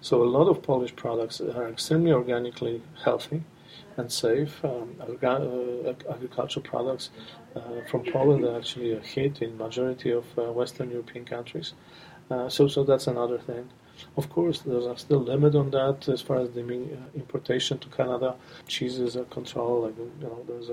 So a lot of Polish products are extremely organically healthy and safe. Agricultural products from Poland are actually a hit in majority of Western European countries. So that's another thing. Of course, there's a still limit on that as far as the importation to Canada. Cheeses are controlled. Like, there's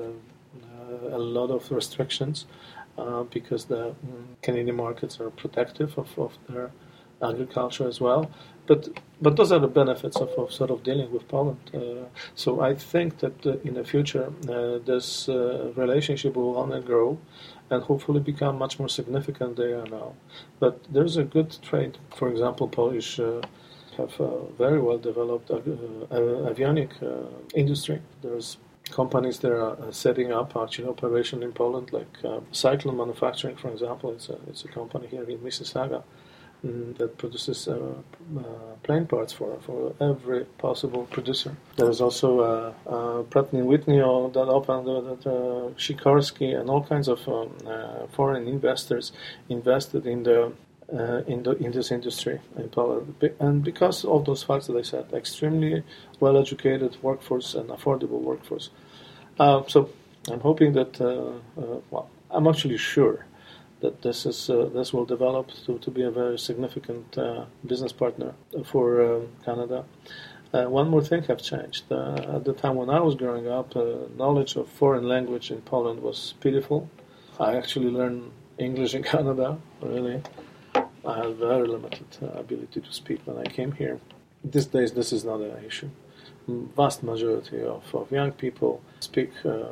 a lot of restrictions because the Canadian markets are protective of their agriculture as well. But those are the benefits of sort of dealing with Poland. So I think that in the future this relationship will only grow and hopefully become much more significant than they are now. But there's a good trade. For example, Polish have a very well developed avionic industry. There's companies that are setting up actually operation in Poland, like Cyclone Manufacturing, for example. It's a company here in Mississauga that produces plane parts for every possible producer. There's also Pratt & Whitney that opened, Sikorsky, and all kinds of foreign investors invested in this industry in Poland. And because of those facts that I said, extremely well-educated workforce and affordable workforce. So I'm hoping that, I'm actually sure that this will develop to be a very significant business partner for Canada. One more thing have changed. At the time when I was growing up, knowledge of foreign language in Poland was pitiful. I actually learned English in Canada, really. I had very limited ability to speak when I came here. These days, this is not an issue. Vast majority of young people speak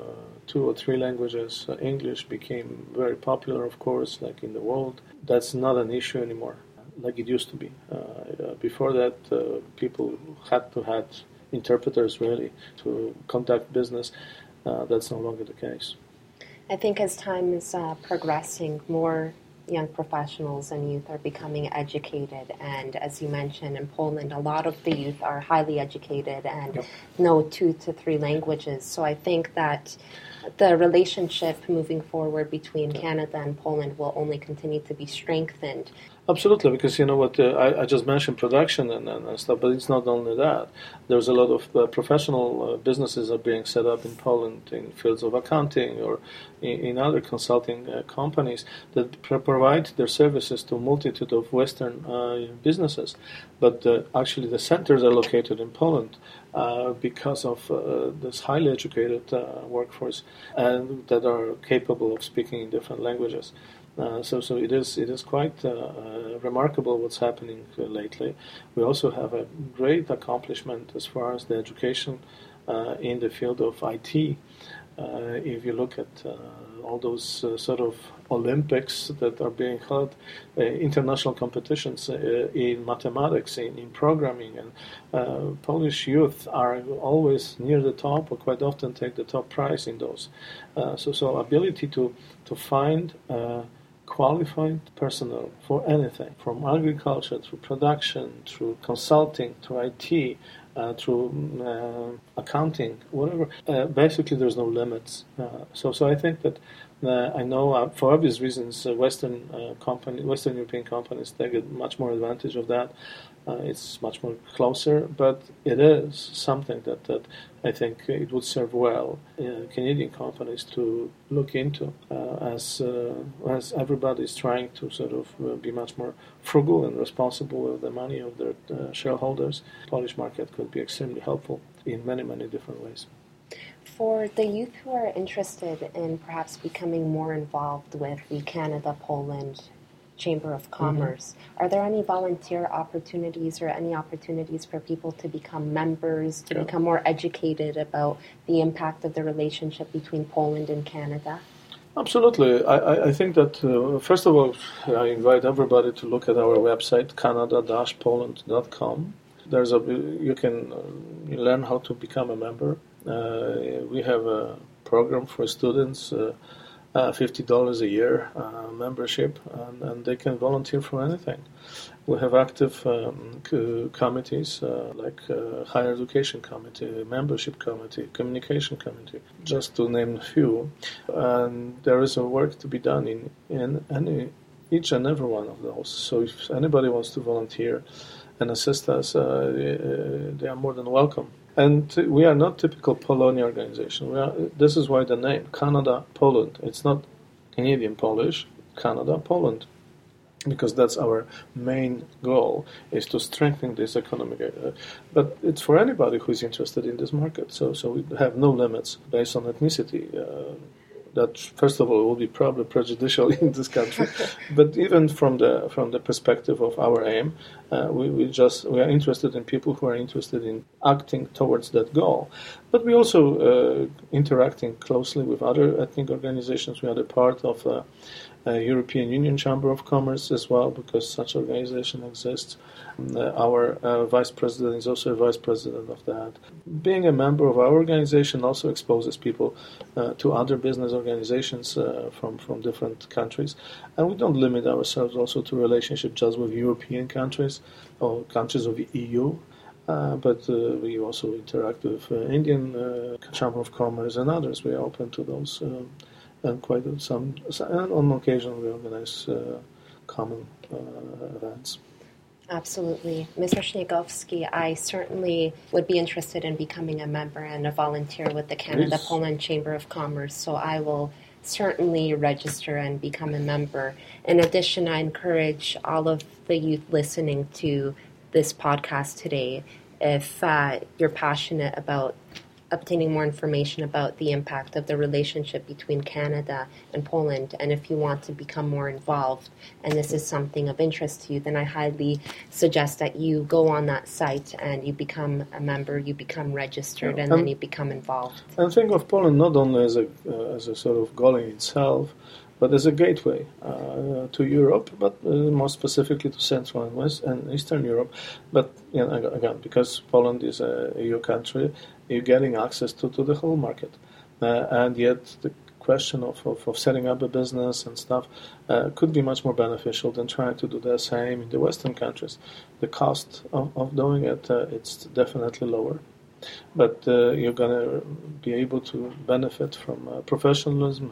2 or 3 languages. English became very popular, of course, like in the world. That's not an issue anymore, like it used to be. Before that, people had to have interpreters, really, to conduct business. That's no longer the case. I think as time is progressing, more young professionals and youth are becoming educated, and as you mentioned, in Poland, a lot of the youth are highly educated and know 2 to 3 languages. So I think that the relationship moving forward between Canada and Poland will only continue to be strengthened. Absolutely, because you know what, I just mentioned production and stuff, but it's not only that. There's a lot of professional businesses are being set up in Poland in fields of accounting or in other consulting companies that provide their services to a multitude of Western businesses. But actually the centers are located in Poland because of this highly educated workforce and that are capable of speaking in different languages. So it is quite remarkable what's happening lately. We also have a great accomplishment as far as the education in the field of IT. If you look at all those sort of Olympics that are being held, international competitions in mathematics, in programming, and Polish youth are always near the top or quite often take the top prize in those. So ability to find qualified personnel for anything, from agriculture through production, through consulting, to IT, through accounting, whatever. Basically, there's no limits. So I think that I know for obvious reasons, Western European companies take much more advantage of that. It's much more closer, but it is something that I think it would serve well Canadian companies to look into as everybody is trying to sort of be much more frugal and responsible with the money of their shareholders. Polish market could be extremely helpful in many, many different ways. For the youth who are interested in perhaps becoming more involved with the Canada-Poland Chamber of Commerce, are there any volunteer opportunities or any opportunities for people to become members, to become more educated about the impact of the relationship between Poland and Canada? Absolutely. I think that, first of all, I invite everybody to look at our website, canada-poland.com. You can learn how to become a member. We have a program for students, $50 a year membership, and they can volunteer for anything. We have active committees like Higher Education Committee, Membership Committee, Communication Committee, just to name a few. And there is a work to be done in each and every one of those. So if anybody wants to volunteer, and assist us, they are more than welcome. And we are not typical Polonia organization. This is why the name, Canada, Poland. It's not Canadian Polish, Canada, Poland. Because that's our main goal, is to strengthen this economic. But it's for anybody who is interested in this market. So we have no limits based on ethnicity. That first of all will be probably prejudicial in this country, but even from the perspective of our aim, we are interested in people who are interested in acting towards that goal. But we also interacting closely with other ethnic organizations. We are a part of European Union Chamber of Commerce as well, because such organization exists. Our vice president is also a vice president of that. Being a member of our organization also exposes people to other business organizations from different countries. And we don't limit ourselves also to relationship just with European countries or countries of the EU. But we also interact with Indian Chamber of Commerce and others. We are open to those. And quite some, and on occasion we organize common events. Absolutely. Mr. Śniegowski, I certainly would be interested in becoming a member and a volunteer with the Canada-Poland Chamber of Commerce, so I will certainly register and become a member. In addition, I encourage all of the youth listening to this podcast today, if you're passionate about obtaining more information about the impact of the relationship between Canada and Poland, and if you want to become more involved and this is something of interest to you, then I highly suggest that you go on that site and you become a member, you become registered, and then you become involved. And think of Poland not only as a sort of goal in itself, but as a gateway to Europe, but more specifically to Central and West and Eastern Europe. But again, because Poland is a EU country, you're getting access to the whole market. And yet the question of setting up a business and stuff could be much more beneficial than trying to do the same in the Western countries. The cost of doing it, it's definitely lower. But you're going to be able to benefit from professionalism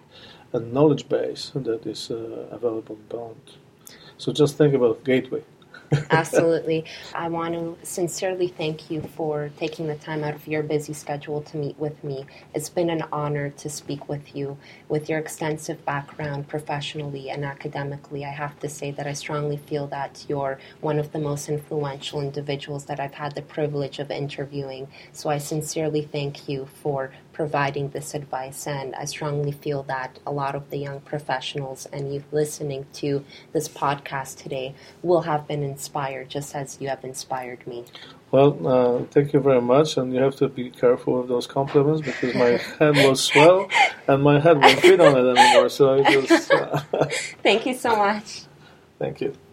and knowledge base that is available in Poland. So just think about gateway. Absolutely. I want to sincerely thank you for taking the time out of your busy schedule to meet with me. It's been an honor to speak with you. With your extensive background professionally and academically, I have to say that I strongly feel that you're one of the most influential individuals that I've had the privilege of interviewing. So I sincerely thank you for providing this advice, and I strongly feel that a lot of the young professionals and youth listening to this podcast today will have been inspired just as you have inspired me. Well, thank you very much, and you have to be careful of those compliments because my head was swell and my head won't fit on it anymore, so it was... Thank you so much. Thank you.